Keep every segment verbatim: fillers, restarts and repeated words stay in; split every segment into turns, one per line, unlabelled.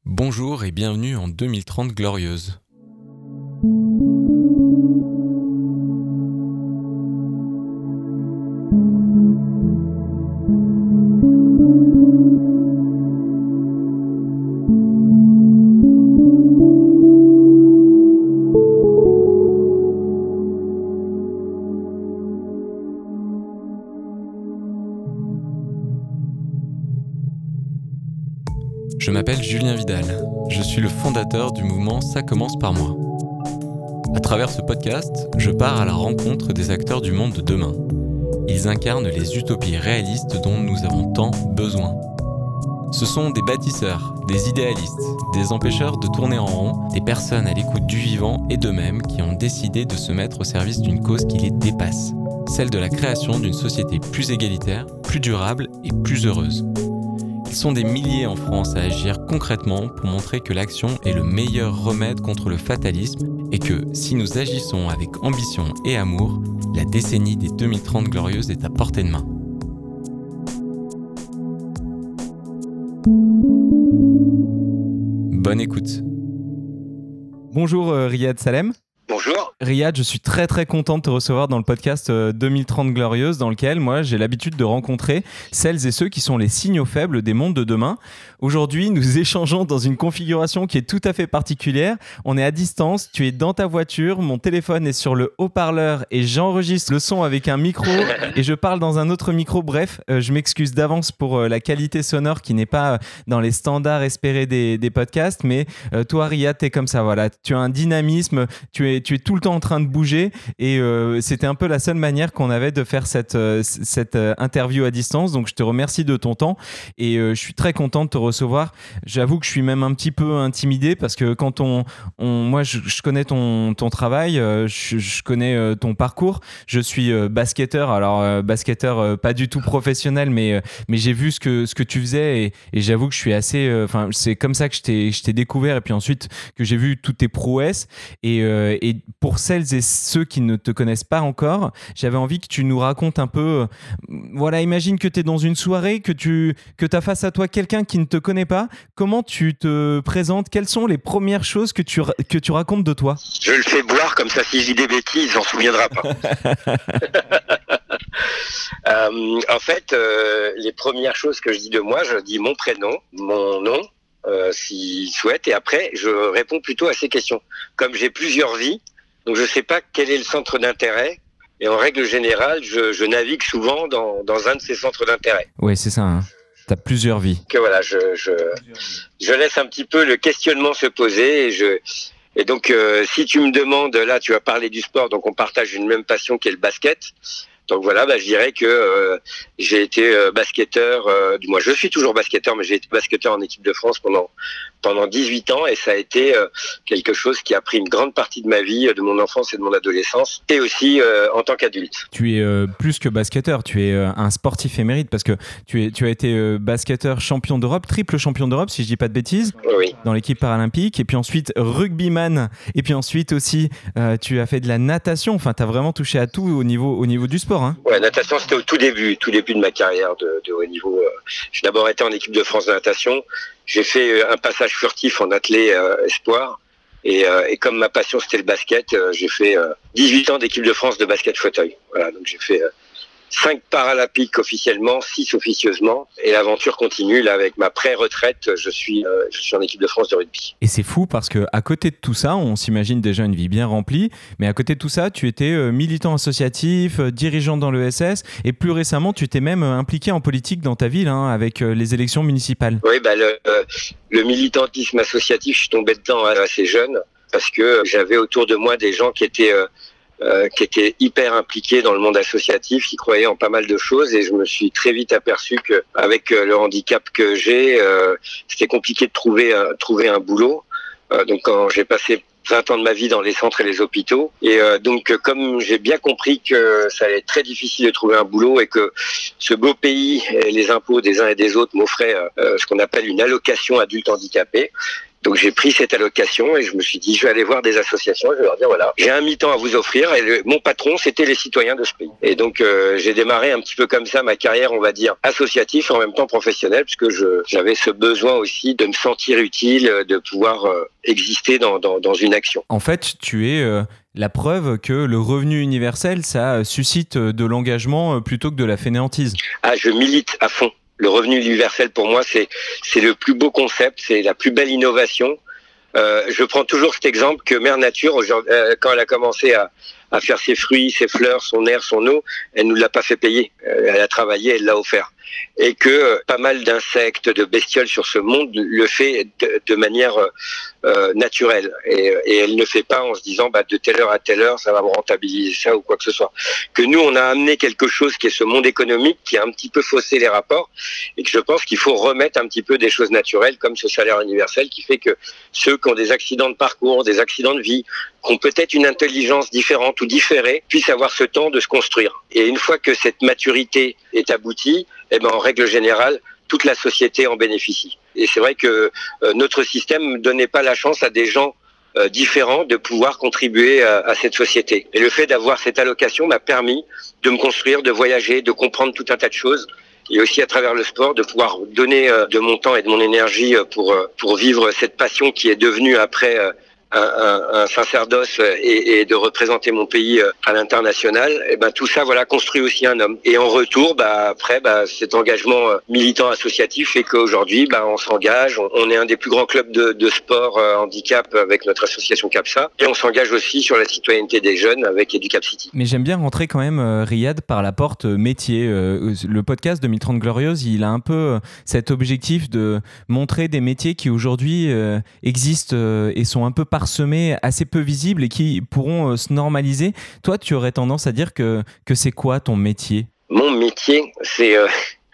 Bonjour et bienvenue en deux mille trente glorieuse. Je m'appelle Julien Vidal, je suis le fondateur du mouvement Ça commence par moi. À travers ce podcast, je pars à la rencontre des acteurs du monde de demain. Ils incarnent les utopies réalistes dont nous avons tant besoin. Ce sont des bâtisseurs, des idéalistes, des empêcheurs de tourner en rond, des personnes à l'écoute du vivant et d'eux-mêmes qui ont décidé de se mettre au service d'une cause qui les dépasse, celle de la création d'une société plus égalitaire, plus durable et plus heureuse. Ils sont des milliers en France à agir concrètement pour montrer que l'action est le meilleur remède contre le fatalisme et que, si nous agissons avec ambition et amour, la décennie des deux mille trente glorieuses est à portée de main. Bonne écoute. Bonjour euh, Riyad Salem.
Bonjour.
Riyad, je suis très très content de te recevoir dans le podcast deux mille trente glorieuse dans lequel moi j'ai l'habitude de rencontrer celles et ceux qui sont les signaux faibles des mondes de demain. Aujourd'hui, nous échangeons dans une configuration qui est tout à fait particulière. On est à distance, tu es dans ta voiture, mon téléphone est sur le haut-parleur et j'enregistre le son avec un micro et je parle dans un autre micro. Bref, euh, je m'excuse d'avance pour euh, la qualité sonore qui n'est pas dans les standards espérés des, des podcasts, mais euh, toi Riyad, t'es comme ça, voilà. Tu as un dynamisme, tu es Tu es tout le temps en train de bouger et euh, c'était un peu la seule manière qu'on avait de faire cette, euh, cette euh, interview à distance. Donc, je te remercie de ton temps et euh, je suis très content de te recevoir. J'avoue que je suis même un petit peu intimidé parce que quand on... on moi, je, je connais ton, ton travail, euh, je, je connais euh, ton parcours. Je suis euh, basketteur, alors euh, basketteur euh, pas du tout professionnel, mais, euh, mais j'ai vu ce que, ce que tu faisais et, et j'avoue que je suis assez... Enfin, euh, c'est comme ça que je t'ai, je t'ai découvert et puis ensuite que j'ai vu toutes tes prouesses et, euh, et Et pour celles et ceux qui ne te connaissent pas encore, j'avais envie que tu nous racontes un peu, euh, voilà, imagine que tu es dans une soirée, que tu que tu as face à toi quelqu'un qui ne te connaît pas, comment tu te présentes, quelles sont les premières choses que tu, que tu racontes de toi ?
Je le fais boire, comme ça si je dis des bêtises, il s'en souviendra pas. euh, en fait, euh, les premières choses que je dis de moi, je dis mon prénom, mon nom, Euh, s'il souhaite, et après je réponds plutôt à ces questions. Comme j'ai plusieurs vies, donc je ne sais pas quel est le centre d'intérêt, et en règle générale, je, je navigue souvent dans, dans un de ces centres d'intérêt.
Oui, c'est ça, hein. Tu as plusieurs vies.
Que voilà, je, je, je laisse un petit peu le questionnement se poser, et, je, et donc euh, si tu me demandes, là tu vas parler du sport, donc on partage une même passion qui est le basket. Donc voilà, bah, je dirais que euh, j'ai été euh, basketteur, euh, du moins je suis toujours basketteur, mais j'ai été basketteur en équipe de France pendant pendant dix-huit ans et ça a été euh, quelque chose qui a pris une grande partie de ma vie, de mon enfance et de mon adolescence, et aussi euh, en tant qu'adulte.
Tu es euh, plus que basketteur, tu es euh, un sportif émérite parce que tu, es, tu as été euh, basketteur champion d'Europe, triple champion d'Europe si je dis pas de bêtises,
oui.
Dans l'équipe paralympique, et puis ensuite rugbyman, et puis ensuite aussi euh, tu as fait de la natation, enfin tu as vraiment touché à tout au niveau, au niveau du sport. Hein.
Ouais, natation c'était au tout début, tout début de ma carrière de, de haut niveau. J'ai d'abord été en équipe de France de natation. J'ai fait un passage furtif en athlé euh, espoir et, euh, et comme ma passion c'était le basket, euh, j'ai fait euh, dix-huit ans d'équipe de France de basket fauteuil. Voilà, donc j'ai fait euh, cinq paralympiques officiellement, six officieusement, et l'aventure continue. Là, avec ma pré-retraite, je suis, euh, je suis en équipe de France de rugby.
Et c'est fou parce que à côté de tout ça, on s'imagine déjà une vie bien remplie, mais à côté de tout ça, tu étais euh, militant associatif, euh, dirigeant dans l'E S S, et plus récemment, tu t'es même euh, impliqué en politique dans ta ville, hein, avec euh, les élections municipales.
Oui, bah le, euh, le militantisme associatif, je suis tombé dedans assez jeune parce que j'avais autour de moi des gens qui étaient euh, Euh, qui était hyper impliqué dans le monde associatif, qui croyait en pas mal de choses, et je me suis très vite aperçu que avec euh, le handicap que j'ai, euh, c'était compliqué de trouver euh, trouver un boulot. Euh, donc quand j'ai passé vingt ans de ma vie dans les centres et les hôpitaux, et euh, donc comme j'ai bien compris que ça allait être très difficile de trouver un boulot et que ce beau pays et les impôts des uns et des autres m'offraient euh, ce qu'on appelle une allocation adulte handicapé, Donc j'ai pris cette allocation et je me suis dit, je vais aller voir des associations, je vais leur dire, voilà, j'ai un mi-temps à vous offrir et le, mon patron, c'était les citoyens de ce pays. Et donc euh, j'ai démarré un petit peu comme ça ma carrière, on va dire, associative et en même temps professionnelle, puisque je, j'avais ce besoin aussi de me sentir utile, de pouvoir euh, exister dans, dans, dans une action.
En fait, tu es euh, la preuve que le revenu universel, ça suscite de l'engagement plutôt que de la fainéantise.
Ah, je milite à fond. Le revenu universel, pour moi, c'est c'est le plus beau concept, c'est la plus belle innovation. Euh, je prends toujours cet exemple que Mère Nature, euh, quand elle a commencé à, à faire ses fruits, ses fleurs, son air, son eau, elle nous l'a pas fait payer. Euh, elle a travaillé, elle l'a offert. Et que euh, pas mal d'insectes, de bestioles sur ce monde le fait de, de manière euh, naturelle. Et, et elle ne fait pas en se disant bah, de telle heure à telle heure, ça va me rentabiliser ça ou quoi que ce soit. Que nous, on a amené quelque chose qui est ce monde économique qui a un petit peu faussé les rapports et que je pense qu'il faut remettre un petit peu des choses naturelles comme ce salaire universel qui fait que ceux qui ont des accidents de parcours, des accidents de vie, qui ont peut-être une intelligence différente ou différée, puissent avoir ce temps de se construire. Et une fois que cette maturité est aboutie, eh ben, en règle générale, toute la société en bénéficie. Et c'est vrai que euh, notre système ne donnait pas la chance à des gens euh, différents de pouvoir contribuer à, à cette société. Et le fait d'avoir cette allocation m'a permis de me construire, de voyager, de comprendre tout un tas de choses. Et aussi à travers le sport, de pouvoir donner euh, de mon temps et de mon énergie pour, euh, pour vivre cette passion qui est devenue après... Euh, Un, un, un sacerdoce et, et de représenter mon pays à l'international, et ben tout ça voilà construit aussi un homme. Et en retour, bah après, bah cet engagement militant associatif fait qu'aujourd'hui, bah on s'engage. On, on est un des plus grands clubs de, de sport euh, handicap avec notre association CAPSA, et on s'engage aussi sur la citoyenneté des jeunes avec Educap City.
Mais j'aime bien rentrer quand même, euh, Riyad, par la porte euh, métier. Euh, le podcast deux mille trente Glorieuses, il a un peu euh, cet objectif de montrer des métiers qui aujourd'hui euh, existent euh, et sont un peu parsemés, assez peu visibles et qui pourront euh, se normaliser. Toi, tu aurais tendance à dire que, que c'est quoi ton métier ?
Mon métier, c'est, euh,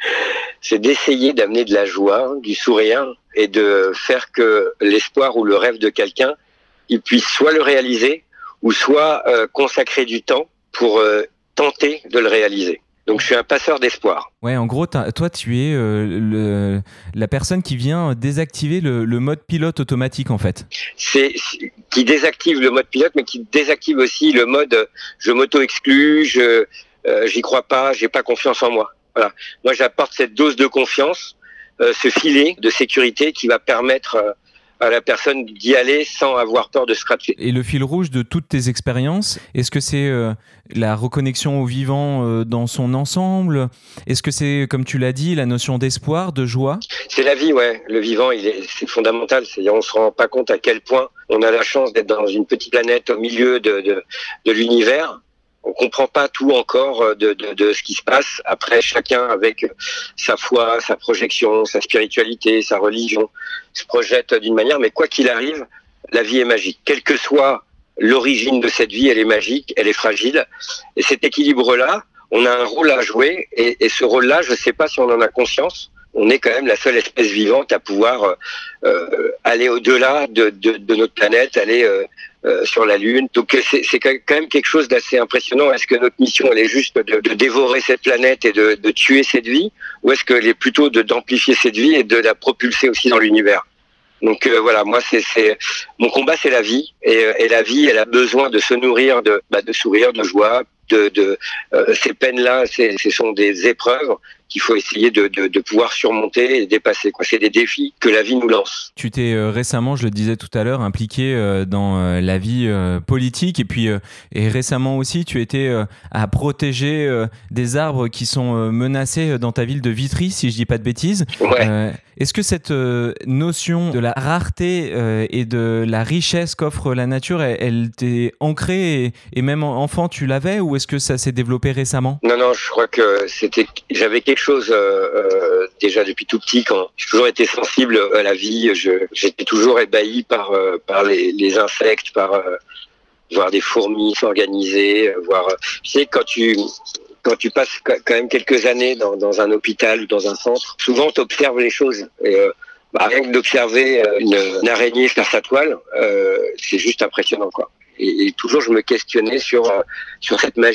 c'est d'essayer d'amener de la joie, du sourire et de faire que l'espoir ou le rêve de quelqu'un, il puisse soit le réaliser ou soit euh, consacrer du temps pour euh, tenter de le réaliser. Donc je suis un passeur d'espoir.
Ouais, en gros, toi, tu es euh, le, la personne qui vient désactiver le, le mode pilote automatique, en fait.
C'est, c'est qui désactive le mode pilote, mais qui désactive aussi le mode je m'auto-exclus, je euh, j'y crois pas, j'ai pas confiance en moi. Voilà. Moi, j'apporte cette dose de confiance, euh, ce filet de sécurité qui va permettre euh, à la personne d'y aller sans avoir peur de se rater.
Et le fil rouge de toutes tes expériences, est-ce que c'est euh, la reconnexion au vivant euh, dans son ensemble ? Est-ce que c'est, comme tu l'as dit, la notion d'espoir, de joie ?
C'est la vie, ouais. Le vivant, il est, c'est fondamental. C'est-à-dire, on se rend pas compte à quel point on a la chance d'être dans une petite planète au milieu de, de, de l'univers. On comprend pas tout encore de, de, de ce qui se passe. Après, chacun avec sa foi, sa projection, sa spiritualité, sa religion, se projette d'une manière. Mais quoi qu'il arrive, la vie est magique. Quelle que soit l'origine de cette vie, elle est magique, elle est fragile. Et cet équilibre-là, on a un rôle à jouer. Et, et ce rôle-là, je sais pas si on en a conscience. On est quand même la seule espèce vivante à pouvoir euh, aller au-delà de, de, de notre planète, aller euh, euh, sur la Lune. Donc c'est, c'est quand même quelque chose d'assez impressionnant. Est-ce que notre mission, elle est juste de, de dévorer cette planète et de, de tuer cette vie, ou est-ce qu'elle est plutôt de, d'amplifier cette vie et de la propulser aussi dans l'univers ? Donc euh, voilà, moi c'est, c'est mon combat, c'est la vie, et, et la vie, elle a besoin de se nourrir de, bah, de sourire, de joie. De, de euh, ces peines-là, c'est, ce sont des épreuves qu'il faut essayer de, de, de pouvoir surmonter et dépasser, quoi. C'est des défis que la vie nous lance.
Tu t'es euh, récemment, je le disais tout à l'heure, impliqué euh, dans euh, la vie euh, politique et puis euh, et récemment aussi, tu étais euh, à protéger euh, des arbres qui sont euh, menacés dans ta ville de Vitry, si je dis pas de bêtises.
Ouais.
Euh, est-ce que cette euh, notion de la rareté euh, et de la richesse qu'offre la nature, elle, elle t'est ancrée et, et même enfant tu l'avais, ou est-ce que ça s'est développé récemment ?
Non, non, je crois que c'était, j'avais quelque chose euh, euh, déjà depuis tout petit. Quand j'ai toujours été sensible à la vie, je, j'étais toujours ébahi par euh, par les, les insectes, par euh, voir des fourmis s'organiser, voir. Tu sais, quand tu quand tu passes quand même quelques années dans, dans un hôpital ou dans un centre, souvent tu observes les choses. Et, euh, bah, rien que d'observer une, une araignée faire sa toile, euh, c'est juste impressionnant, quoi. Et, et toujours, je me questionnais sur euh, sur cette magie,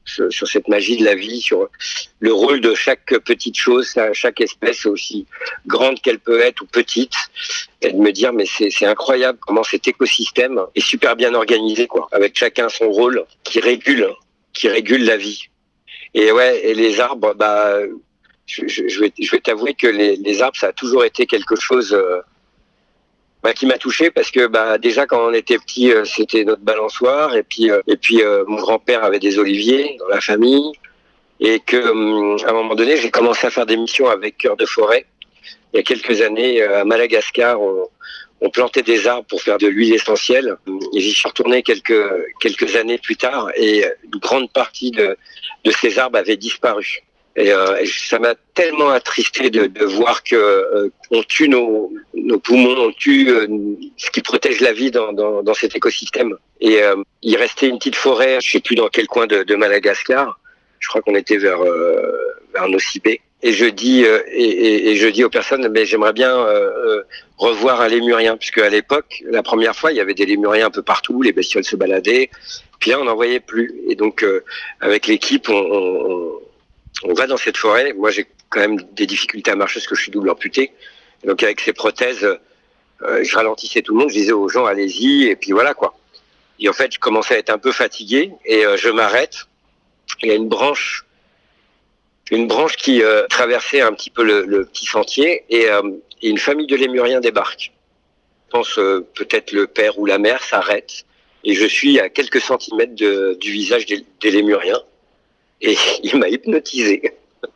sur, sur cette magie de la vie, sur le rôle de chaque petite chose, chaque espèce, aussi grande qu'elle peut être ou petite, et de me dire mais c'est, c'est incroyable comment cet écosystème est super bien organisé, quoi, avec chacun son rôle qui régule, qui régule la vie. Et ouais, et les arbres, bah, je, je, je vais, je vais t'avouer que les, les arbres, ça a toujours été quelque chose euh, bah, qui m'a touché parce que bah, déjà quand on était petit, euh, c'était notre balançoire, et puis euh, et puis euh, mon grand-père avait des oliviers dans la famille, et que euh, à un moment donné, j'ai commencé à faire des missions avec Cœur de Forêt. Il y a quelques années, euh, à Madagascar, on, on plantait des arbres pour faire de l'huile essentielle. Et j'y suis retourné quelques quelques années plus tard, et une grande partie de de ces arbres avaient disparu. Et, euh, et ça m'a tellement attristé de, de voir que euh, on tue nos, nos poumons, on tue euh, ce qui protège la vie dans, dans, dans cet écosystème. Et euh, il restait une petite forêt, je sais plus dans quel coin de, de Madagascar. Je crois qu'on était vers euh, vers Nosy-Be. Et je dis euh, et, et, et je dis aux personnes, mais j'aimerais bien euh, revoir un lémurien, puisque à l'époque, la première fois, il y avait des lémuriens un peu partout, les bestioles se baladaient. Puis là, on n'en voyait plus. Et donc, euh, avec l'équipe, on, on, on va dans cette forêt. Moi, j'ai quand même des difficultés à marcher parce que je suis double amputé. Et donc, avec ces prothèses, euh, je ralentissais tout le monde. Je disais aux gens, allez-y. Et puis voilà, quoi. Et en fait, je commençais à être un peu fatigué. Et euh, je m'arrête. Il y a une branche, une branche qui euh, traversait un petit peu le, le petit sentier. Et, euh, et une famille de lémuriens débarque. Je pense euh, peut-être le père ou la mère s'arrête. Et je suis à quelques centimètres de, du visage des, des lémuriens. Et il m'a hypnotisé.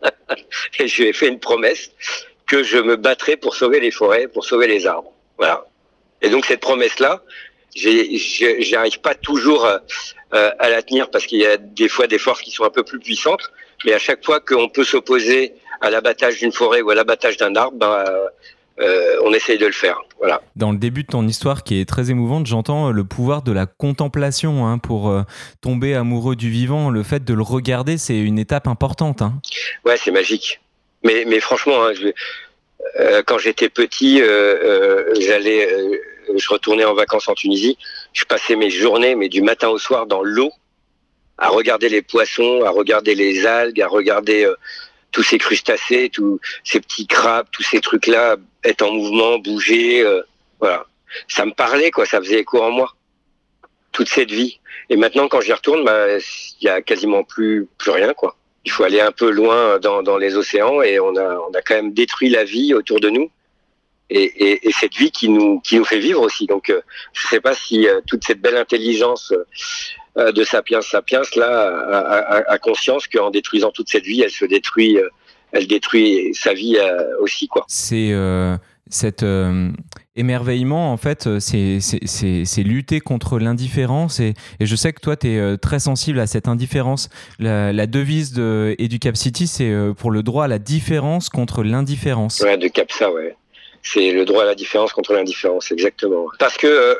Et je lui ai fait une promesse que je me battrais pour sauver les forêts, pour sauver les arbres. Voilà. Et donc cette promesse-là, j'ai, j'ai, j'arrive pas toujours à, à la tenir parce qu'il y a des fois des forces qui sont un peu plus puissantes. Mais à chaque fois qu'on peut s'opposer à l'abattage d'une forêt ou à l'abattage d'un arbre, ben, Euh, on essaye de le faire, voilà.
Dans le début de ton histoire qui est très émouvante, j'entends le pouvoir de la contemplation hein, pour euh, tomber amoureux du vivant. Le fait de le regarder, c'est une étape importante. Hein.
Ouais, c'est magique. Mais, mais franchement, hein, je, euh, quand j'étais petit, euh, euh, j'allais, euh, je retournais en vacances en Tunisie. Je passais mes journées, mais du matin au soir, dans l'eau, à regarder les poissons, à regarder les algues, à regarder euh, tous ces crustacés, tous ces petits crabes, tous ces trucs-là, être en mouvement, bouger, euh, voilà. Ça me parlait, quoi, ça faisait écho en moi, toute cette vie. Et maintenant, quand j'y retourne, bah, il y a quasiment plus, plus rien, quoi. Il faut aller un peu loin dans, dans les océans, et on a, on a quand même détruit la vie autour de nous, et, et, et cette vie qui nous, qui nous fait vivre aussi. Donc, euh, je sais pas si euh, toute cette belle intelligence euh, de Sapiens Sapiens là a, a, a conscience qu'en détruisant toute cette vie, elle se détruit, euh, elle détruit sa vie euh, aussi, quoi.
C'est euh, cet euh, émerveillement, en fait, c'est, c'est, c'est, c'est lutter contre l'indifférence. Et, et je sais que toi, tu es très sensible à cette indifférence. La, la devise de Educap City, c'est pour le droit à la différence contre l'indifférence.
Ouais, de CAPSA, ouais. C'est le droit à la différence contre l'indifférence, exactement. Parce que euh,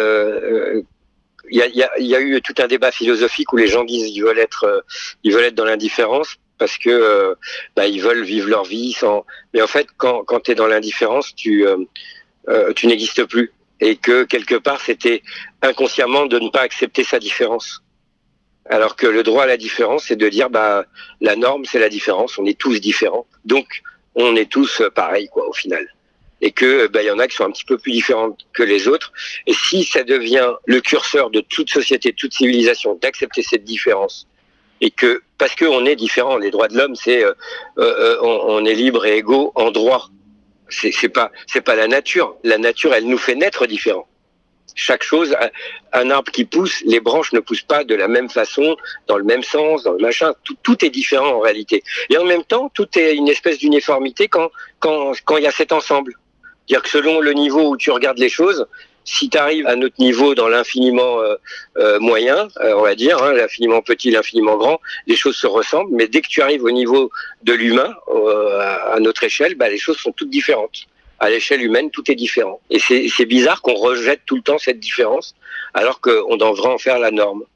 euh, il y a, y, a, y a eu tout un débat philosophique où les gens disent qu'ils veulent être, euh, ils veulent être dans l'indifférence parce que euh, bah, ils veulent vivre leur vie sans. Mais en fait, quand, quand tu es dans l'indifférence, tu, euh, euh, tu n'existes plus. Et que quelque part, c'était inconsciemment de ne pas accepter sa différence. Alors que le droit à la différence, c'est de dire, bah, la norme, c'est la différence. On est tous différents. Donc, on est tous pareils, quoi, au final. Et que bah, y en a qui sont un petit peu plus différents que les autres. Et si ça devient le curseur de toute société, de toute civilisation, d'accepter cette différence, et que parce qu'on est différent, les droits de l'homme, c'est euh, euh, on, on est libre et égaux en droit. C'est, c'est pas c'est pas la nature. La nature, elle nous fait naître différents. Chaque chose, un arbre qui pousse, les branches ne poussent pas de la même façon, dans le même sens, dans le machin. Tout, tout est différent en réalité. Et en même temps, tout est une espèce d'uniformité quand quand quand il y a cet ensemble. C'est-à-dire que selon le niveau où tu regardes les choses, si tu arrives à notre niveau dans l'infiniment euh, euh, moyen, euh, on va dire, hein, l'infiniment petit, l'infiniment grand, les choses se ressemblent. Mais dès que tu arrives au niveau de l'humain, euh, à notre échelle, bah, les choses sont toutes différentes. À l'échelle humaine, tout est différent. Et c'est, c'est bizarre qu'on rejette tout le temps cette différence, alors qu'on devrait en faire la norme.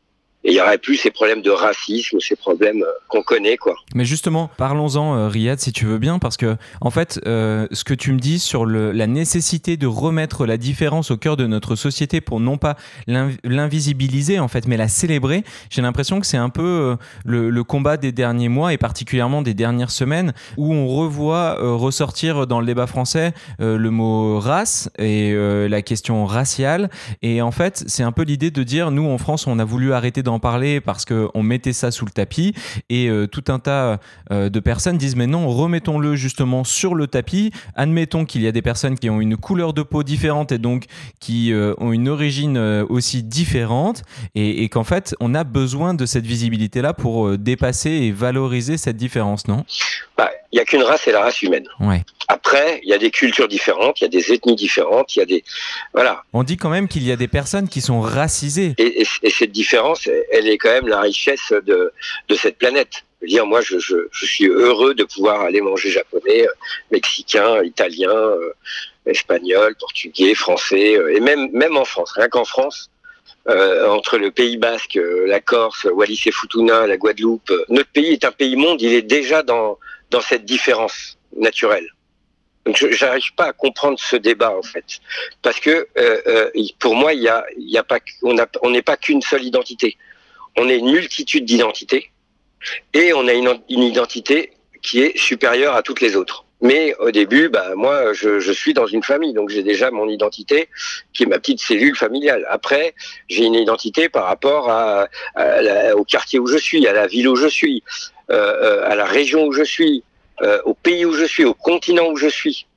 et il y aurait plus ces problèmes de racisme, ces problèmes qu'on connaît, quoi.
Mais justement, parlons-en, euh, Riyad, si tu veux bien, parce que en fait, euh, ce que tu me dis sur le, la nécessité de remettre la différence au cœur de notre société pour non pas l'inv- l'invisibiliser, en fait, mais la célébrer, j'ai l'impression que c'est un peu euh, le, le combat des derniers mois et particulièrement des dernières semaines, où on revoit euh, ressortir dans le débat français euh, le mot race et euh, la question raciale. Et en fait, c'est un peu l'idée de dire, nous en France, on a voulu arrêter d'en parler parce qu'on mettait ça sous le tapis, et euh, tout un tas euh, de personnes disent mais non, remettons-le justement sur le tapis. Admettons qu'il y a des personnes qui ont une couleur de peau différente et donc qui euh, ont une origine euh, aussi différente, et, et qu'en fait on a besoin de cette visibilité-là pour euh, dépasser et valoriser cette différence, non ?
Bah, il n'y a qu'une race, c'est la race humaine.
Ouais.
Après, il y a des cultures différentes, il y a des ethnies différentes, il y a des... Voilà.
On dit quand même qu'il y a des personnes qui sont racisées.
Et, et, et cette différence, elle est quand même la richesse de, de cette planète. Je veux dire, moi, je, je, je suis heureux de pouvoir aller manger japonais, mexicain, italien, euh, espagnol, portugais, français, euh, et même, même en France, rien qu'en France, euh, entre le Pays Basque, euh, la Corse, Wallis et Futuna, la Guadeloupe, euh, notre pays est un pays monde, il est déjà dans, dans cette différence naturelle. Donc, je n'arrive pas à comprendre ce débat, en fait, parce que euh, euh, pour moi, il y a, il y a pas, on a, on n'est pas qu'une seule identité. On est une multitude d'identités, et on a une, une identité qui est supérieure à toutes les autres. Mais au début, bah moi, je, je suis dans une famille, donc j'ai déjà mon identité qui est ma petite cellule familiale. Après, j'ai une identité par rapport à, à la, au quartier où je suis, à la ville où je suis, euh, à la région où je suis. Euh, au pays où je suis, au continent où je suis.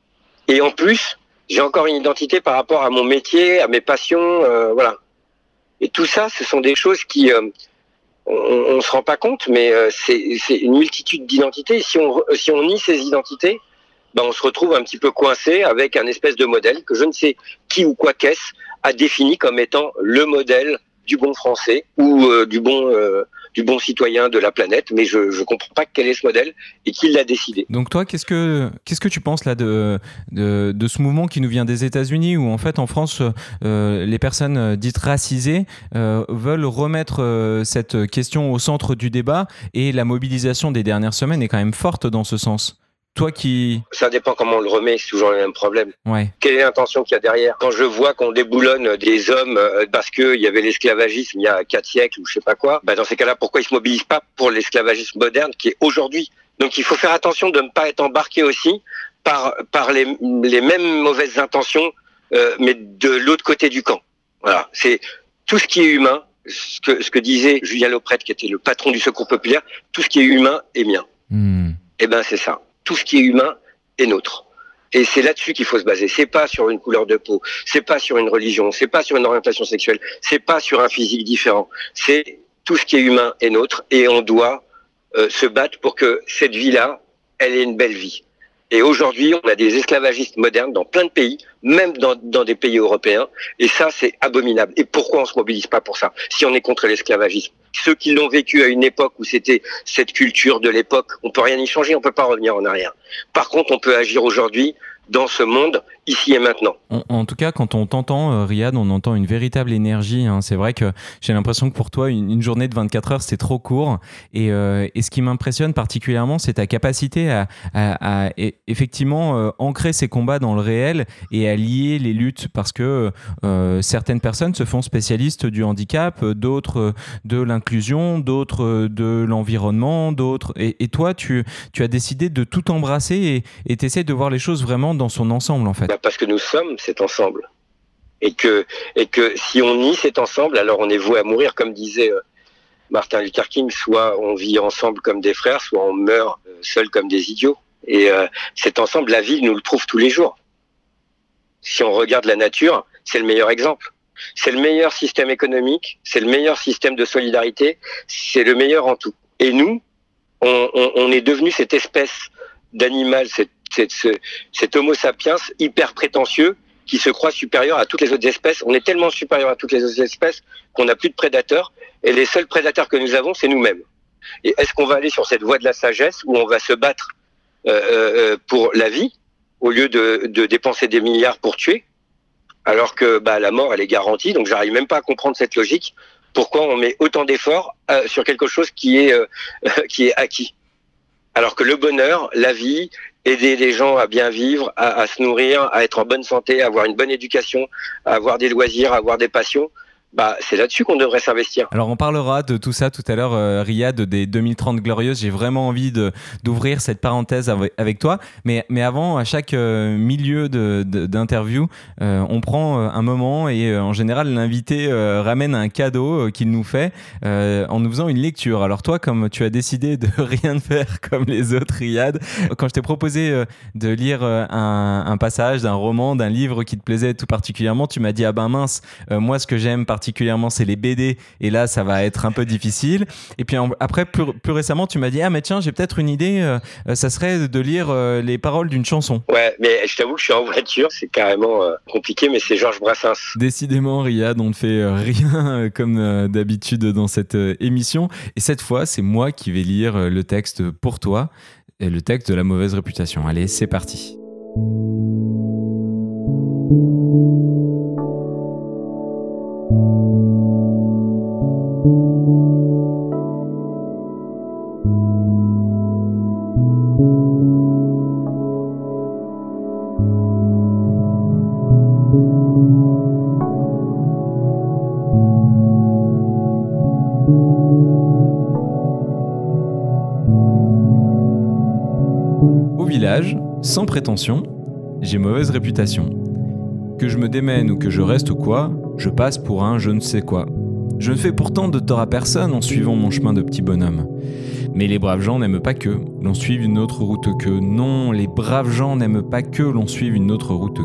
Et en plus, j'ai encore une identité par rapport à mon métier, à mes passions, euh, voilà. Et tout ça, ce sont des choses qui, euh, on ne se rend pas compte, mais euh, c'est, c'est une multitude d'identités. Si on, si on nie ces identités, ben on se retrouve un petit peu coincé avec un espèce de modèle que je ne sais qui ou quoi qu'est-ce a défini comme étant le modèle du bon français ou euh, du bon euh, du bon citoyen de la planète, mais je je comprends pas quel est ce modèle et qui l'a décidé.
Donc toi, qu'est-ce que qu'est-ce que tu penses là de de, de ce mouvement qui nous vient des États-Unis, où en fait en France euh, les personnes dites racisées euh, veulent remettre euh, cette question au centre du débat, et la mobilisation des dernières semaines est quand même forte dans ce sens. Toi qui...
Ça dépend comment on le remet, c'est toujours le même problème.
Ouais.
Quelle est l'intention qu'il y a derrière ? Quand je vois qu'on déboulonne des hommes parce qu'il y avait l'esclavagisme il y a quatre siècles ou je sais pas quoi, bah dans ces cas-là, pourquoi ils se mobilisent pas pour l'esclavagisme moderne qui est aujourd'hui ? Donc il faut faire attention de ne pas être embarqué aussi par, par les, les mêmes mauvaises intentions, euh, mais de l'autre côté du camp. Voilà, c'est tout ce qui est humain, ce que, ce que disait Julien Lauprette, qui était le patron du Secours populaire, tout ce qui est humain est mien.
Mmh.
Eh ben c'est ça. Tout ce qui est humain est nôtre. Et c'est là-dessus qu'il faut se baser. C'est pas sur une couleur de peau, c'est pas sur une religion, c'est pas sur une orientation sexuelle, c'est pas sur un physique différent. C'est tout ce qui est humain est nôtre, et on doit euh, se battre pour que cette vie-là, elle ait une belle vie. Et aujourd'hui, on a des esclavagistes modernes dans plein de pays, même dans, dans des pays européens, et ça, c'est abominable. Et pourquoi on se mobilise pas pour ça, si on est contre l'esclavagisme ? Ceux qui l'ont vécu à une époque où c'était cette culture de l'époque, on peut rien y changer, on peut pas revenir en arrière. Par contre, on peut agir aujourd'hui dans ce monde, ici et maintenant.
En, en tout cas, quand on t'entend, euh, Riyad, on entend une véritable énergie. Hein. C'est vrai que j'ai l'impression que pour toi, une, une journée de vingt-quatre heures, c'est trop court. Et, euh, et ce qui m'impressionne particulièrement, c'est ta capacité à, à, à effectivement euh, ancrer ces combats dans le réel et à lier les luttes. Parce que euh, certaines personnes se font spécialistes du handicap, d'autres de l'inclusion, d'autres de l'environnement, d'autres... Et, et toi, tu, tu as décidé de tout embrasser et tu essaies de voir les choses vraiment dans son ensemble, en fait.
Bah parce que nous sommes cet ensemble. Et que, et que si on nie cet ensemble, alors on est voué à mourir, comme disait euh, Martin Luther King, soit on vit ensemble comme des frères, soit on meurt euh, seuls comme des idiots. Et euh, cet ensemble, la vie nous le prouve tous les jours. Si on regarde la nature, c'est le meilleur exemple. C'est le meilleur système économique, c'est le meilleur système de solidarité, c'est le meilleur en tout. Et nous, on, on, on est devenu cette espèce d'animal, cette C'est ce, cet homo sapiens hyper prétentieux qui se croit supérieur à toutes les autres espèces. On est tellement supérieur à toutes les autres espèces qu'on n'a plus de prédateurs, et les seuls prédateurs que nous avons, c'est nous-mêmes. Et est-ce qu'on va aller sur cette voie de la sagesse où on va se battre euh, euh, pour la vie au lieu de, de dépenser des milliards pour tuer, alors que bah, la mort, elle est garantie. Donc j'arrive même pas à comprendre cette logique. pourquoi on met autant d'efforts euh, sur quelque chose qui est euh, qui est acquis. Alors que le bonheur, la vie, aider les gens à bien vivre, à, à se nourrir, à être en bonne santé, à avoir une bonne éducation, à avoir des loisirs, à avoir des passions, bah, c'est là-dessus qu'on devrait s'investir.
Alors on parlera de tout ça tout à l'heure, euh, Riyad, des deux mille trente glorieuses. J'ai vraiment envie de, d'ouvrir cette parenthèse avec, avec toi. Mais, mais avant, à chaque euh, milieu de, de, d'interview, euh, on prend euh, un moment et euh, en général, l'invité euh, ramène un cadeau euh, qu'il nous fait euh, en nous faisant une lecture. Alors toi, comme tu as décidé de rien faire comme les autres, Riyad, quand je t'ai proposé euh, de lire euh, un, un passage d'un roman, d'un livre qui te plaisait tout particulièrement, tu m'as dit « Ah ben mince, euh, moi ce que j'aime particulièrement, particulièrement c'est les B D et là ça va être un peu difficile ». Et puis en, après plus, plus récemment tu m'as dit « Ah mais tiens, j'ai peut-être une idée, euh, ça serait de lire euh, les paroles d'une chanson ».
Ouais, mais je t'avoue que je suis en voiture, c'est carrément euh, compliqué, mais c'est Georges Brassens.
Décidément, Riyad, on ne fait euh, rien euh, comme euh, d'habitude dans cette euh, émission, et cette fois c'est moi qui vais lire euh, le texte pour toi, et le texte de La mauvaise réputation. Allez, c'est parti. Au village, sans prétention, j'ai mauvaise réputation. Que je me démène ou que je reste ou quoi, je passe pour un je ne sais quoi. Je ne fais pourtant de tort à personne en suivant mon chemin de petit bonhomme. Mais les braves gens n'aiment pas que l'on suive une autre route qu'eux. Non, les braves gens n'aiment pas que l'on suive une autre route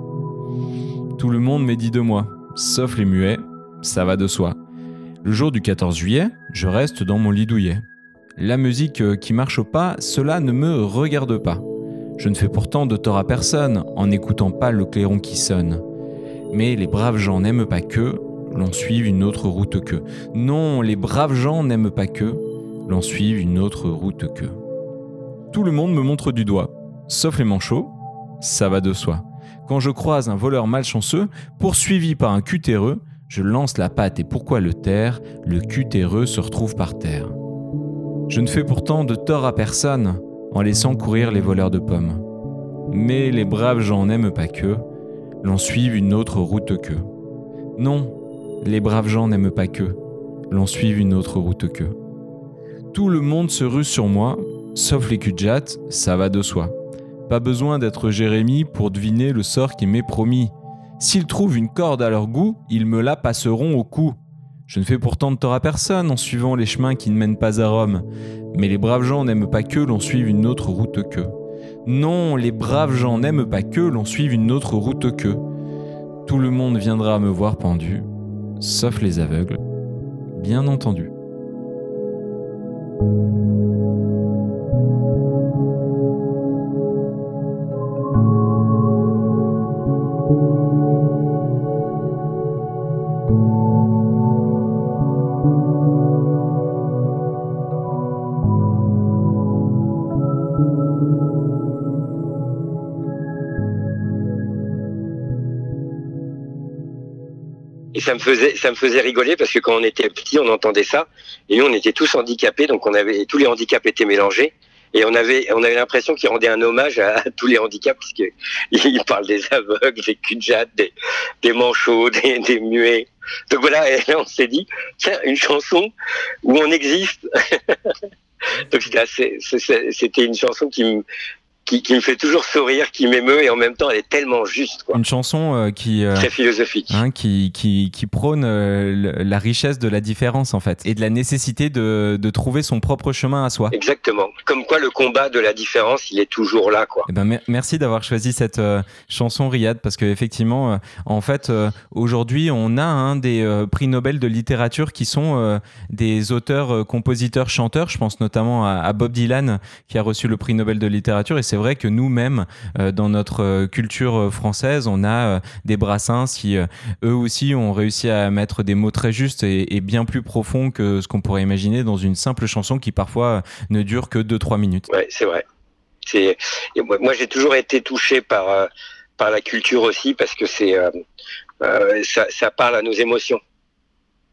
qu'eux. Tout le monde médit de moi, sauf les muets, ça va de soi. Le jour du quatorze juillet, je reste dans mon lit douillet. La musique qui marche au pas, cela ne me regarde pas. Je ne fais pourtant de tort à personne en n'écoutant pas le clairon qui sonne. Mais les braves gens n'aiment pas que l'on suive une autre route qu'eux. Non, les braves gens n'aiment pas que l'on suive une autre route qu'eux. Tout le monde me montre du doigt, sauf les manchots, ça va de soi. Quand je croise un voleur malchanceux, poursuivi par un cutéreux, je lance la patte et pourquoi le taire, le cutéreux se retrouve par terre. Je ne fais pourtant de tort à personne en laissant courir les voleurs de pommes. Mais les braves gens n'aiment pas que l'on suive une autre route qu'eux. Non, les braves gens n'aiment pas que l'on suive une autre route qu'eux. Tout le monde se ruse sur moi, sauf les cul-de-jatte, ça va de soi. Pas besoin d'être Jérémie pour deviner le sort qui m'est promis. S'ils trouvent une corde à leur goût, ils me la passeront au cou. Je ne fais pourtant de tort à personne en suivant les chemins qui ne mènent pas à Rome. Mais les braves gens n'aiment pas que l'on suive une autre route qu'eux. Non, les braves gens n'aiment pas que l'on suive une autre route qu'eux. Tout le monde viendra me voir pendu, sauf les aveugles, bien entendu.
Et ça me faisait, ça me faisait rigoler parce que quand on était petit, on entendait ça. Et nous, on était tous handicapés, donc on avait, tous les handicaps étaient mélangés. Et on avait, on avait l'impression qu'il rendait un hommage à, à tous les handicaps, puisqu'il parle des aveugles, des cul-de-jatte, des, des manchots, des, des muets. Donc voilà, et là on s'est dit, tiens, une chanson où on existe. Donc c'était assez, c'était une chanson qui me, Qui, qui me fait toujours sourire, qui m'émeut et en même temps elle est tellement juste, quoi.
Une chanson euh, qui euh,
très philosophique,
hein, qui qui qui prône euh, le, la richesse de la différence en fait et de la nécessité de de trouver son propre chemin à soi.
Exactement. Comme quoi le combat de la différence, il est toujours là, quoi.
Eh ben mer- merci d'avoir choisi cette euh, chanson, Riyad, parce que effectivement, euh, en fait, euh, aujourd'hui, on a un des euh, prix Nobel de littérature qui sont euh, des auteurs, euh, compositeurs, chanteurs. Je pense notamment à, à Bob Dylan qui a reçu le prix Nobel de littérature et c'est C'est vrai que nous-mêmes, euh, dans notre euh, culture française, on a euh, des Brassens qui, euh, eux aussi, ont réussi à mettre des mots très justes et, et bien plus profonds que ce qu'on pourrait imaginer dans une simple chanson qui, parfois, ne dure que deux trois minutes.
Oui, c'est vrai. C'est... Et moi, moi, j'ai toujours été touché par, euh, par la culture aussi, parce que c'est, euh, euh, ça, ça parle à nos émotions.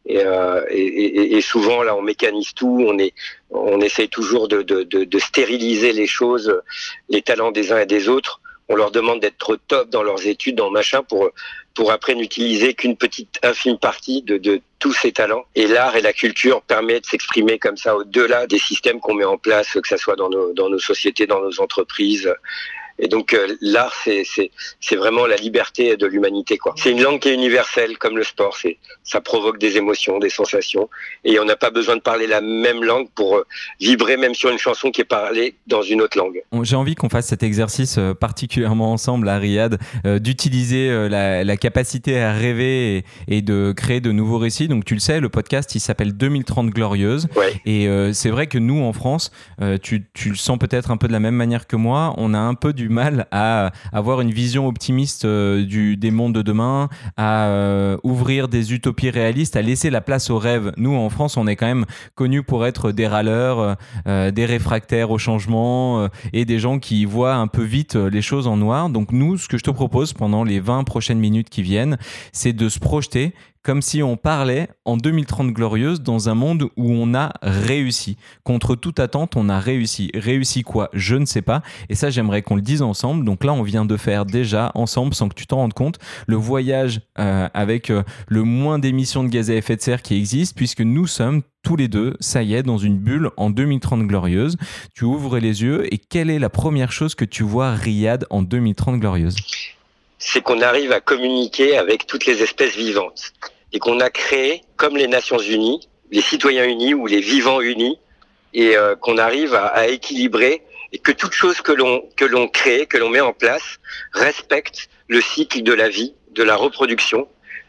Et, euh, et, et, et souvent là on mécanise tout, on est, on essaye toujours de, de, de, de stériliser les choses, les talents des uns et des autres. On leur demande d'être trop top dans leurs études, dans machin, pour pour après n'utiliser qu'une petite infime partie de, de tous ces talents. Et l'art et la culture permettent de s'exprimer comme ça au-delà des systèmes qu'on met en place, que ça soit dans nos dans nos sociétés, dans nos entreprises. Et donc euh, l'art, c'est c'est c'est vraiment la liberté de l'humanité, quoi. C'est une langue qui est universelle, comme le sport. C'est ça provoque des émotions, des sensations, et on n'a pas besoin de parler la même langue pour euh, vibrer, même sur une chanson qui est parlée dans une autre langue.
J'ai envie qu'on fasse cet exercice euh, particulièrement ensemble, à Riyad, euh, d'utiliser euh, la, la capacité à rêver et, et de créer de nouveaux récits. Donc tu le sais, le podcast il s'appelle deux mille trente Glorieuses.
Ouais.
Et euh, c'est vrai que nous en France, euh, tu tu le sens peut-être un peu de la même manière que moi. On a un peu du mal à avoir une vision optimiste euh, du, des mondes de demain, à euh, ouvrir des utopies réalistes, à laisser la place aux rêves. Nous, en France, on est quand même connus pour être des râleurs, euh, des réfractaires au changement euh, et des gens qui voient un peu vite les choses en noir. Donc nous, ce que je te propose pendant les vingt prochaines minutes qui viennent, c'est de se projeter comme si on parlait en deux mille trente glorieuse dans un monde où on a réussi. Contre toute attente, on a réussi. Réussi quoi ? Je ne sais pas. Et ça, j'aimerais qu'on le dise ensemble. Donc là, on vient de faire déjà, ensemble, sans que tu t'en rendes compte, le voyage euh, avec euh, le moins d'émissions de gaz à effet de serre qui existe, puisque nous sommes tous les deux, ça y est, dans une bulle en deux mille trente glorieuse. Tu ouvres les yeux et quelle est la première chose que tu vois, Riyad, en deux mille trente glorieuse ?
C'est qu'on arrive à communiquer avec toutes les espèces vivantes. Et qu'on a créé, comme les Nations Unies, les citoyens unis ou les vivants unis, et euh, qu'on arrive à, à équilibrer, et que toute chose que l'on que l'on crée, que l'on met en place, respecte le cycle de la vie, de la reproduction,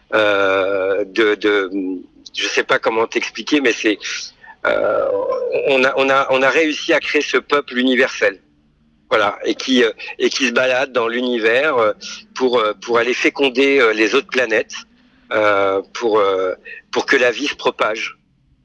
euh, de, de, je sais pas comment t'expliquer, mais c'est, euh, on a on a on a réussi à créer ce peuple universel. Voilà, et qui euh, et qui se balade dans l'univers euh, pour euh, pour aller féconder euh, les autres planètes. Euh, pour euh, pour que la vie se propage.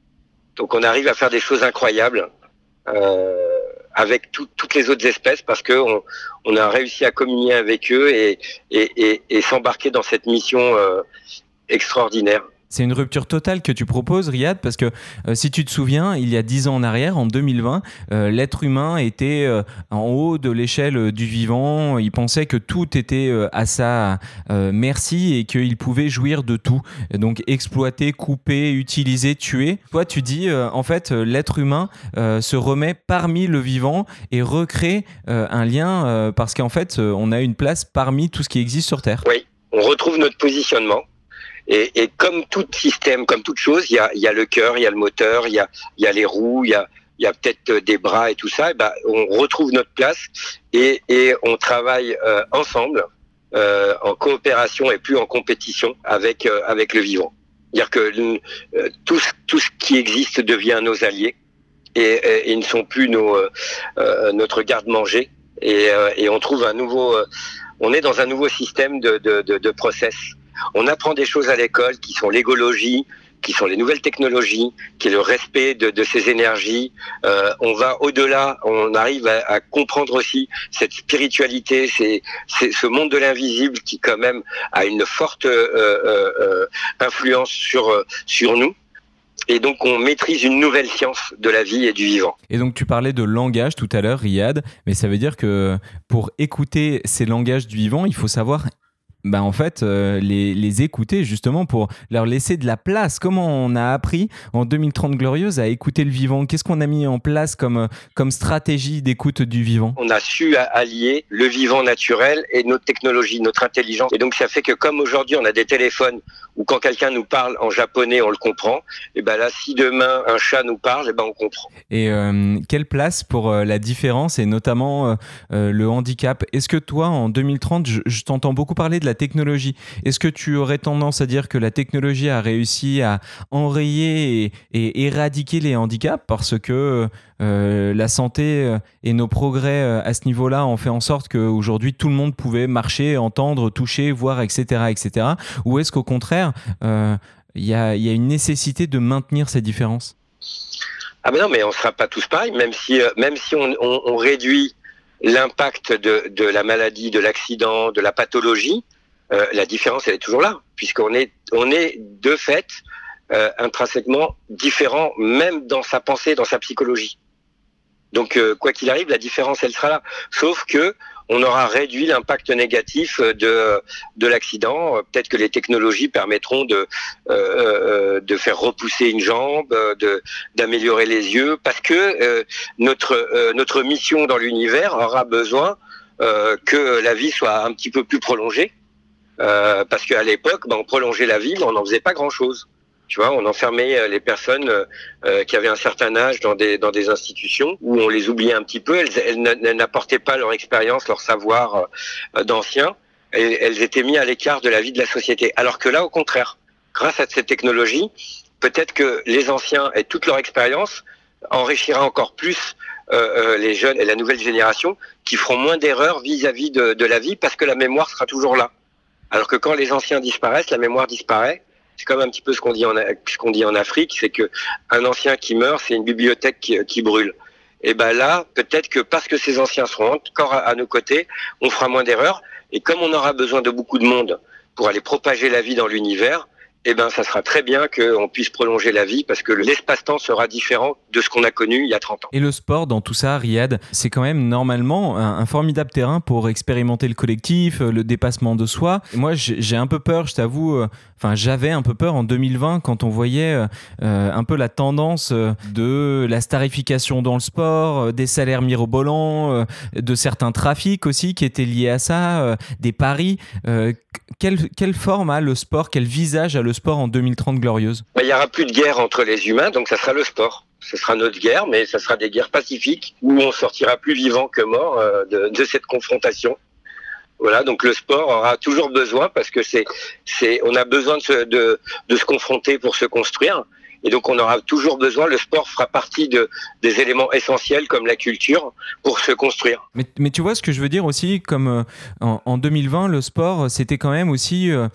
Donc on arrive à faire des choses incroyables euh, avec tout, toutes les autres espèces parce que on, on a réussi à communier avec eux et et, et, et s'embarquer dans cette mission euh, extraordinaire.
C'est une rupture totale que tu proposes, Riyad, parce que euh, si tu te souviens, il y a dix ans en arrière, en deux mille vingt, euh, l'être humain était euh, en haut de l'échelle euh, du vivant. Il pensait que tout était euh, à sa euh, merci et qu'il pouvait jouir de tout. Donc exploiter, couper, utiliser, tuer. Toi, tu dis, euh, en fait, euh, l'être humain euh, se remet parmi le vivant et recrée euh, un lien euh, parce qu'en fait, euh, on a une place parmi tout ce qui existe sur Terre.
Oui, on retrouve notre positionnement. Et, et comme tout système, comme toute chose, il y a, il y a le cœur, il y a le moteur, il y a, il y a les roues, il y a, il y a peut-être des bras et tout ça. Et ben, on retrouve notre place et, et on travaille euh, ensemble, euh, en coopération et plus en compétition avec euh, avec le vivant. C'est-à-dire que euh, tout, tout ce qui existe devient nos alliés et, et, et ne sont plus nos euh, notre garde-manger. Et, euh, et on trouve un nouveau, euh, on est dans un nouveau système de de, de, de process. On apprend des choses à l'école qui sont l'égologie, qui sont les nouvelles technologies, qui est le respect de, de ces énergies. Euh, on va au-delà, on arrive à, à comprendre aussi cette spiritualité, c'est, c'est ce monde de l'invisible qui quand même a une forte euh, euh, euh, influence sur sur nous. Et donc, on maîtrise une nouvelle science de la vie et du vivant.
Et donc, tu parlais de langage tout à l'heure, Riyad, mais ça veut dire que pour écouter ces langages du vivant, il faut savoir... Ben en fait, euh, les, les écouter justement pour leur laisser de la place. Comment on a appris en deux mille trente glorieuse à écouter le vivant ? Qu'est-ce qu'on a mis en place comme, comme stratégie d'écoute du vivant ?
On a su allier le vivant naturel et notre technologie, notre intelligence. Et donc ça fait que comme aujourd'hui on a des téléphones où quand quelqu'un nous parle en japonais on le comprend, et ben là si demain un chat nous parle, et ben on comprend.
Et euh, quelle place pour euh, la différence et notamment euh, euh, le handicap ? Est-ce que toi en deux mille trente, je, je t'entends beaucoup parler de la technologie. Est-ce que tu aurais tendance à dire que la technologie a réussi à enrayer et, et éradiquer les handicaps parce que euh, la santé et nos progrès à ce niveau-là ont fait en sorte qu'aujourd'hui tout le monde pouvait marcher, entendre, toucher, voir, et cetera, et cetera. Ou est-ce qu'au contraire, il euh, y a, y a une nécessité de maintenir ces différences ?
Ah ben non, mais on ne sera pas tous pareils, même si, même si on, on, on réduit l'impact de, de la maladie, de l'accident, de la pathologie. Euh, la différence, elle est toujours là, puisqu'on est, on est de fait euh, intrinsèquement différent, même dans sa pensée, dans sa psychologie. Donc, euh, quoi qu'il arrive, la différence, elle sera là. Sauf que on aura réduit l'impact négatif de de l'accident. Peut-être que les technologies permettront de euh, de faire repousser une jambe, de d'améliorer les yeux, parce que euh, notre euh, notre mission dans l'univers aura besoin euh, que la vie soit un petit peu plus prolongée. Euh, parce qu'à l'époque, ben, on prolongeait la vie, mais on n'en faisait pas grand-chose. Tu vois, on enfermait les personnes euh, qui avaient un certain âge dans des dans des institutions où on les oubliait un petit peu. Elles, elles n'apportaient pas leur expérience, leur savoir euh, d'anciens. Et elles étaient mises à l'écart de la vie de la société. Alors que là, au contraire, grâce à cette technologie, peut-être que les anciens et toute leur expérience enrichira encore plus euh, euh, les jeunes et la nouvelle génération qui feront moins d'erreurs vis-à-vis de, de la vie parce que la mémoire sera toujours là. Alors que quand les anciens disparaissent, la mémoire disparaît. C'est comme un petit peu ce qu'on dit en, ce qu'on dit en Afrique, c'est que un ancien qui meurt, c'est une bibliothèque qui, qui brûle. Et ben là, peut-être que parce que ces anciens seront encore à, à nos côtés, on fera moins d'erreurs. Et comme on aura besoin de beaucoup de monde pour aller propager la vie dans l'univers, eh ben, ça sera très bien qu'on puisse prolonger la vie parce que l'espace-temps sera différent de ce qu'on a connu il y a trente ans.
Et le sport dans tout ça, Riyad, c'est quand même normalement un, un formidable terrain pour expérimenter le collectif, le dépassement de soi. Et moi, j'ai, j'ai un peu peur, je t'avoue, euh, enfin, j'avais un peu peur en deux mille vingt quand on voyait euh, un peu la tendance de la starification dans le sport, euh, des salaires mirobolants, euh, de certains trafics aussi qui étaient liés à ça, euh, des paris. Euh, quelle, quelle forme a le sport, quel visage a le sport en deux mille trente glorieuse?
Ben, il n'y aura plus de guerre entre les humains, donc ça sera le sport. Ce sera notre guerre, mais ça sera des guerres pacifiques où on sortira plus vivant que mort euh, de, de cette confrontation. Voilà, donc le sport aura toujours besoin parce que c'est, c'est, on a besoin de se, de, de se confronter pour se construire. Et donc on aura toujours besoin, le sport fera partie de, des éléments essentiels comme la culture pour se construire.
Mais, mais tu vois ce que je veux dire aussi, comme euh, en, en deux mille vingt, le sport, c'était quand même aussi euh,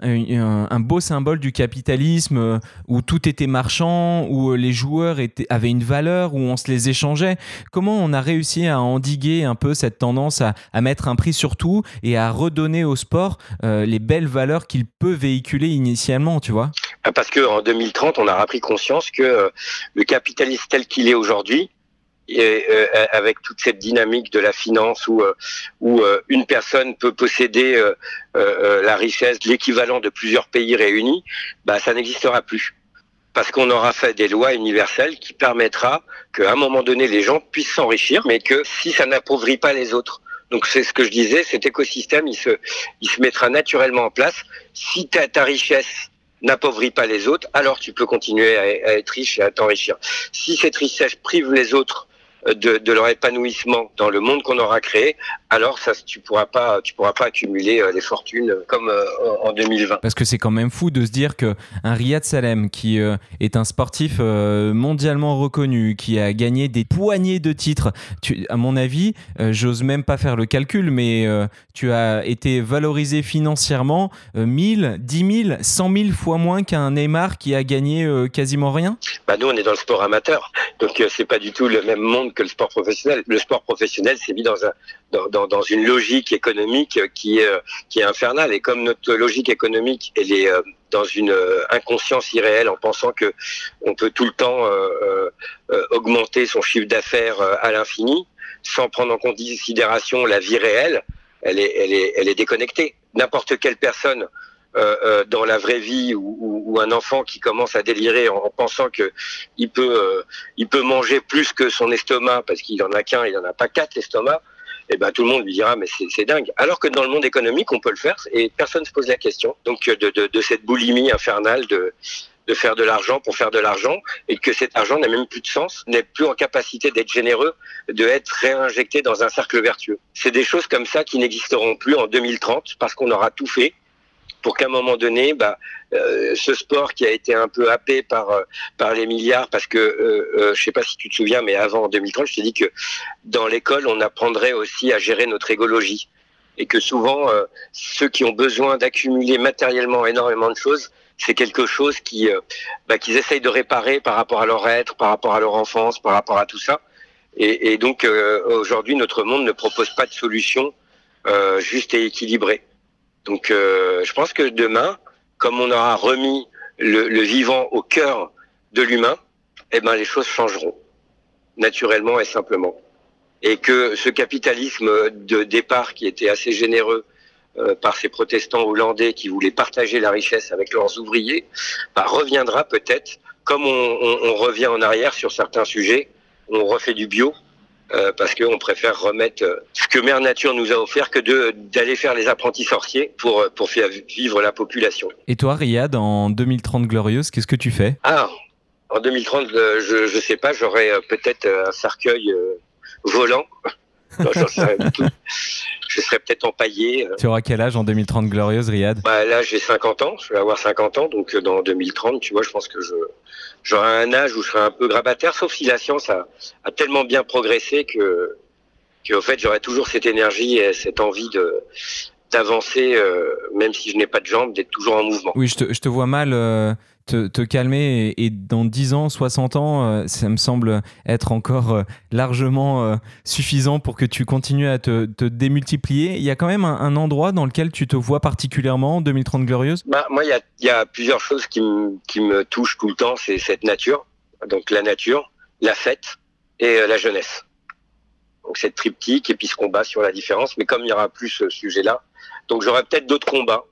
un, un beau symbole du capitalisme euh, où tout était marchand, où euh, les joueurs étaient, avaient une valeur, où on se les échangeait. Comment on a réussi à endiguer un peu cette tendance à, à mettre un prix sur tout et à redonner au sport euh, les belles valeurs qu'il peut véhiculer initialement, tu vois ?
Parce qu'en deux mille trente, on aura pris conscience que euh, le capitalisme tel qu'il est aujourd'hui, et, euh, avec toute cette dynamique de la finance où, euh, où euh, une personne peut posséder euh, euh, la richesse, l'équivalent de plusieurs pays réunis, bah, ça n'existera plus. Parce qu'on aura fait des lois universelles qui permettra qu'à un moment donné, les gens puissent s'enrichir, mais que si ça n'appauvrit pas les autres. Donc c'est ce que je disais, cet écosystème, il se, il se mettra naturellement en place. Si ta, ta richesse n'appauvrit pas les autres, alors tu peux continuer à, à être riche et à t'enrichir. Si cette richesse prive les autres de, de leur épanouissement dans le monde qu'on aura créé, alors ça, tu pourras pas, tu pourras pas accumuler euh, les fortunes comme euh, en deux mille vingt.
Parce que c'est quand même fou de se dire que un Riyad Salem qui euh, est un sportif euh, mondialement reconnu, qui a gagné des poignées de titres, tu, à mon avis, euh, j'ose même pas faire le calcul, mais euh, tu as été valorisé financièrement euh, mille, dix mille, cent mille fois moins qu'un Neymar qui a gagné euh, quasiment rien.
Bah nous, on est dans le sport amateur, donc euh, c'est pas du tout le même monde que le sport professionnel. Le sport professionnel s'est mis dans un dans, dans, dans une logique économique qui est, qui est infernale. Et comme notre logique économique, elle est euh, dans une euh, inconscience irréelle en pensant que on peut tout le temps euh, euh, augmenter son chiffre d'affaires euh, à l'infini, sans prendre en considération la vie réelle, elle est, elle est, elle est déconnectée. N'importe quelle personne euh, euh, dans la vraie vie ou, ou, ou un enfant qui commence à délirer en, en pensant que il peut, euh, il peut manger plus que son estomac parce qu'il en a qu'un, il en a pas quatre l'estomac. Et ben tout le monde lui dira mais c'est, c'est dingue. Alors que dans le monde économique on peut le faire et personne ne se pose la question. Donc de, de, de cette boulimie infernale de de faire de l'argent pour faire de l'argent et que cet argent n'a même plus de sens, n'est plus en capacité d'être généreux, de être réinjecté dans un cercle vertueux. C'est des choses comme ça qui n'existeront plus en deux mille trente parce qu'on aura tout fait pour qu'à un moment donné, bah, euh, ce sport qui a été un peu happé par euh, par les milliards, parce que euh, euh, je sais pas si tu te souviens, mais avant en deux mille trente, je t'ai dit que dans l'école, on apprendrait aussi à gérer notre égologie et que souvent, euh, ceux qui ont besoin d'accumuler matériellement énormément de choses, c'est quelque chose qui, euh, bah, qu'ils essayent de réparer par rapport à leur être, par rapport à leur enfance, par rapport à tout ça. Et, et donc euh, aujourd'hui, notre monde ne propose pas de solution euh, juste et équilibrée. Donc, euh, je pense que demain, comme on aura remis le, le vivant au cœur de l'humain, eh ben les choses changeront naturellement et simplement. Et que ce capitalisme de départ qui était assez généreux euh, par ces protestants hollandais qui voulaient partager la richesse avec leurs ouvriers, bah, reviendra peut-être, comme on, on, on revient en arrière sur certains sujets, on refait du bio, euh, parce qu'on préfère remettre euh, ce que Mère Nature nous a offert que de, d'aller faire les apprentis sorciers pour, pour faire vivre la population.
Et toi, Riyad, en deux mille trente glorieuse, qu'est-ce que tu fais ?
Ah, en deux mille trente, euh, je je sais pas, j'aurai euh, peut-être euh, un cercueil euh, volant. Non, j'en sais rien du tout. Je serai peut-être empaillé.
Tu auras quel âge en deux mille trente glorieuse, Riyad ?
Bah, là, j'ai cinquante ans. Je vais avoir cinquante ans. Donc, euh, dans deux mille trente, tu vois, je pense que je, j'aurai un âge où je serai un peu grabataire. Sauf si la science a, a tellement bien progressé que, que, au fait, j'aurai toujours cette énergie et cette envie de, d'avancer, euh, même si je n'ai pas de jambes, d'être toujours en mouvement.
Oui, je te, je te vois mal euh, te, te calmer et, et dans dix ans, soixante ans, euh, ça me semble être encore euh, largement euh, suffisant pour que tu continues à te, te démultiplier. Il y a quand même un, un endroit dans lequel tu te vois particulièrement en deux mille trente glorieuse ?
Bah, moi, il y a, y a plusieurs choses qui me, qui me touchent tout le temps. C'est cette nature. Donc, la nature, la fête et euh, la jeunesse. Donc, cette triptyque et puis ce combat sur la différence. Mais comme il y aura plus ce sujet-là, donc j'aurai peut-être d'autres combats.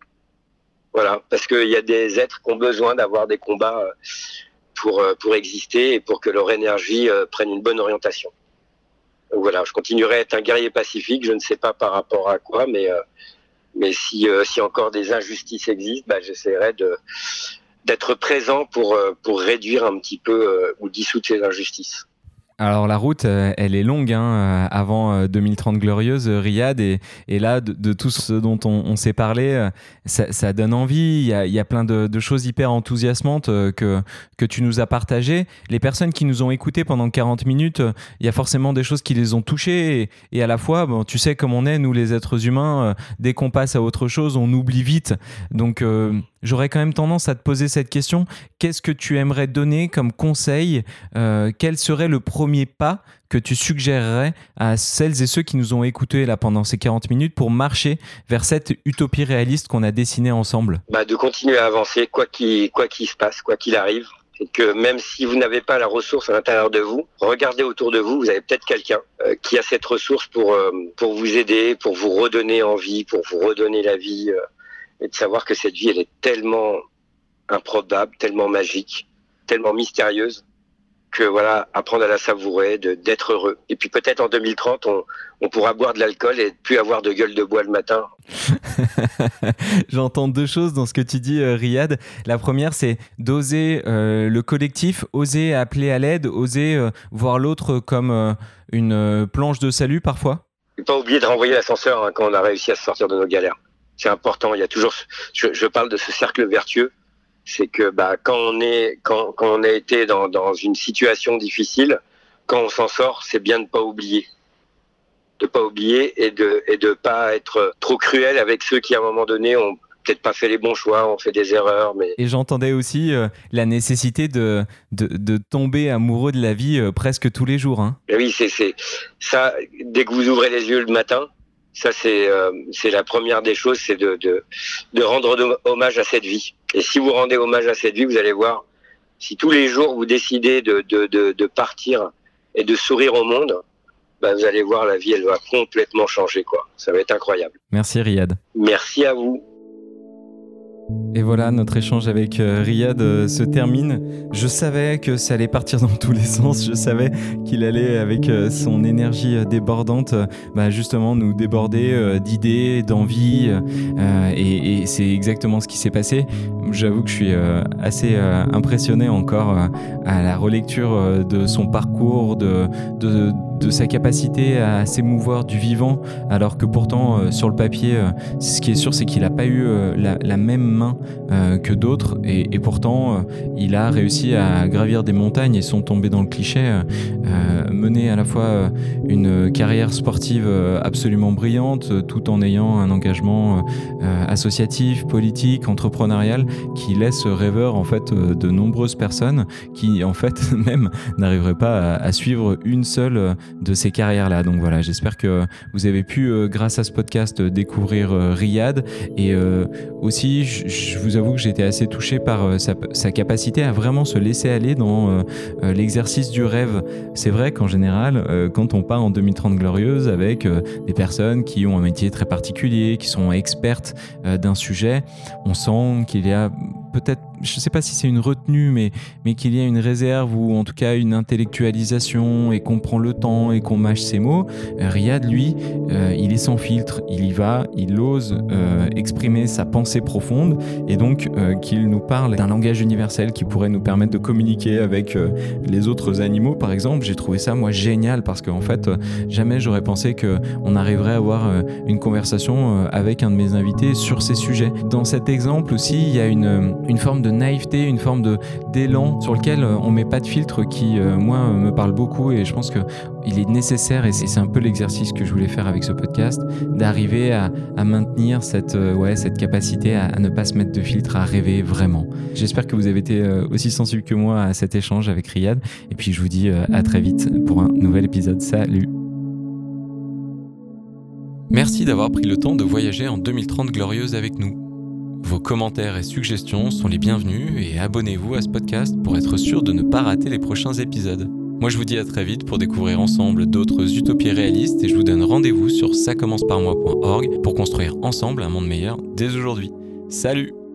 Voilà, parce qu'il y a des êtres qui ont besoin d'avoir des combats pour, pour exister et pour que leur énergie prenne une bonne orientation. Donc voilà, je continuerai à être un guerrier pacifique, je ne sais pas par rapport à quoi, mais, mais si, si encore des injustices existent, bah, j'essaierai de, d'être présent pour, pour réduire un petit peu ou dissoudre ces injustices.
Alors la route, euh, elle est longue hein, euh, avant euh, deux mille trente glorieuse, euh, Riyad, et, et là, de, de tout ce dont on, on s'est parlé, euh, ça, ça donne envie, il y a, il y a plein de, de choses hyper enthousiasmantes euh, que, que tu nous as partagées. Les personnes qui nous ont écoutés pendant quarante minutes, euh, il y a forcément des choses qui les ont touchées, et, et à la fois, bon, tu sais comme on est, nous les êtres humains, euh, dès qu'on passe à autre chose, on oublie vite. Donc euh, j'aurais quand même tendance à te poser cette question, qu'est-ce que tu aimerais donner comme conseil, euh, quel serait le premier pas que tu suggérerais à celles et ceux qui nous ont écoutés là pendant ces quarante minutes pour marcher vers cette utopie réaliste qu'on a dessinée ensemble ?
Bah, de continuer à avancer, quoi qu'il, quoi qu'il se passe, quoi qu'il arrive. Et que même si vous n'avez pas la ressource à l'intérieur de vous, regardez autour de vous, vous avez peut-être quelqu'un euh, qui a cette ressource pour, euh, pour vous aider, pour vous redonner envie, pour vous redonner la vie. Euh, et de savoir que cette vie, elle est tellement improbable, tellement magique, tellement mystérieuse, que voilà, apprendre à la savourer, de, d'être heureux. Et puis peut-être en deux mille trente, on, on pourra boire de l'alcool et plus avoir de gueule de bois le matin.
J'entends deux choses dans ce que tu dis, euh, Riyad. La première, c'est d'oser euh, le collectif, oser appeler à l'aide, oser euh, voir l'autre comme euh, une euh, planche de salut parfois.
Et pas oublier de renvoyer l'ascenseur hein, quand on a réussi à se sortir de nos galères. C'est important. Il y a toujours, je, je parle de ce cercle vertueux. C'est que bah quand on est quand quand on a été dans dans une situation difficile, quand on s'en sort, c'est bien de pas oublier, de pas oublier et de et de pas être trop cruel avec ceux qui à un moment donné ont peut-être pas fait les bons choix, ont fait des erreurs. Mais
et j'entendais aussi euh, la nécessité de, de de tomber amoureux de la vie euh, presque tous les jours. Hein.
Mais oui, c'est c'est ça. Dès que vous ouvrez les yeux le matin. Ça, c'est euh, c'est la première des choses, c'est de, de, de rendre hommage à cette vie. Et si vous rendez hommage à cette vie, vous allez voir, si tous les jours vous décidez de, de, de, de partir et de sourire au monde, bah vous allez voir, la vie, elle va complètement changer, quoi. Ça va être incroyable.
Merci Riyad.
Merci à vous.
Et voilà, notre échange avec euh, Riyad euh, se termine. Je savais que ça allait partir dans tous les sens. Je savais qu'il allait, avec euh, son énergie euh, débordante, euh, bah, justement nous déborder euh, d'idées, d'envies. Euh, et, et c'est exactement ce qui s'est passé. J'avoue que je suis euh, assez euh, impressionné encore euh, à la relecture euh, de son parcours, de, de, de sa capacité à s'émouvoir du vivant, alors que pourtant, euh, sur le papier, euh, ce qui est sûr, c'est qu'il n'a pas eu euh, la, la même main euh, que d'autres, et, et pourtant, euh, il a réussi à gravir des montagnes et sans tomber dans le cliché, euh, euh, mener à la fois euh, une carrière sportive euh, absolument brillante, euh, tout en ayant un engagement euh, associatif, politique, entrepreneurial, qui laisse rêveur en fait euh, de nombreuses personnes qui en fait même n'arriveraient pas à, à suivre une seule de ces carrières-là. Donc voilà, j'espère que vous avez pu, euh, grâce à ce podcast, euh, découvrir euh, Riyad. Et euh, aussi, je, je vous avoue que j'ai été assez touché par euh, sa, sa capacité à vraiment se laisser aller dans euh, euh, l'exercice du rêve. C'est vrai qu'en général, euh, quand on part en deux mille trente Glorieuses avec euh, des personnes qui ont un métier très particulier, qui sont expertes euh, d'un sujet, on sent qu'il y a peut-être, je ne sais pas si c'est une retenue, mais, mais qu'il y a une réserve ou en tout cas une intellectualisation et qu'on prend le temps et qu'on mâche ses mots. Euh, Riyad, lui, euh, il est sans filtre, il y va, il ose euh, exprimer sa pensée profonde et donc euh, qu'il nous parle d'un langage universel qui pourrait nous permettre de communiquer avec euh, les autres animaux, par exemple. J'ai trouvé ça, moi, génial parce qu'en fait, euh, jamais j'aurais pensé qu'on arriverait à avoir euh, une conversation euh, avec un de mes invités sur ces sujets. Dans cet exemple aussi, il y a une une forme de naïveté, une forme de, d'élan sur lequel on met pas de filtre qui, euh, moi, me parle beaucoup et je pense qu'il est nécessaire, et c'est, c'est un peu l'exercice que je voulais faire avec ce podcast, d'arriver à, à maintenir cette, euh, ouais, cette capacité à, à ne pas se mettre de filtre, à rêver vraiment. J'espère que vous avez été euh, aussi sensible que moi à cet échange avec Riyad et puis je vous dis euh, à très vite pour un nouvel épisode. Salut! Merci d'avoir pris le temps de voyager en deux mille trente Glorieuses avec nous. Vos commentaires et suggestions sont les bienvenus et abonnez-vous à ce podcast pour être sûr de ne pas rater les prochains épisodes. Moi je vous dis à très vite pour découvrir ensemble d'autres utopies réalistes et je vous donne rendez-vous sur ça commence par moi point org pour construire ensemble un monde meilleur dès aujourd'hui. Salut!